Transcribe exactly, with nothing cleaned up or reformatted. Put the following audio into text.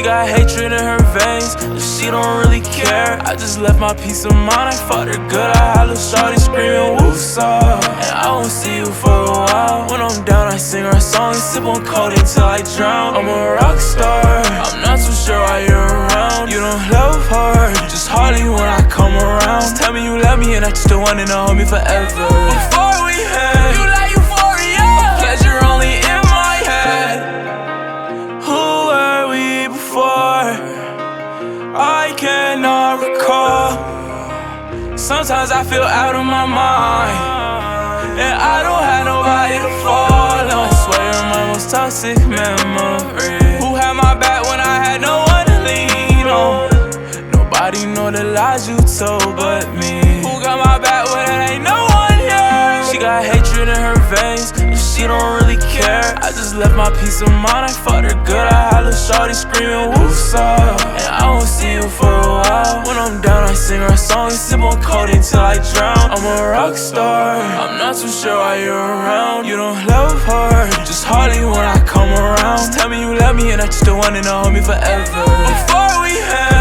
She got hatred in her veins, and she don't really care. I just left my peace of mind, I fucked her good. I had little shawty screaming woosah, and I won't see you for a while. When I'm down, I sing her song and sip on codeine till I drown. I'm a rock star, I'm not too sure why you're around. You don't love her, just hardly when I come around. Just tell me you love me and that you still wanna hold me forever. Before we had, you like euphoria, pleasure only in my head. Who were we before? I cannot recall. Sometimes I feel out of my mind, and I don't have nobody to fall on. I swear my most toxic memory. Who had my back when I had no one to lean on? Nobody know the lies you told but me. Who got my back when it ain't no one here? She got hatred in her veins, and she don't really care. I just left my peace of mind, I fucked her good. I had little shawty screaming woosah, and I won't see you for a while. When I'm down, I sing her song and sip on codeine till I drown. I'm a rock star, I'm not too sure why you're around. You don't love her, just hardly when I come around. Just tell me you love me and that you still wanna hold me forever. Before we had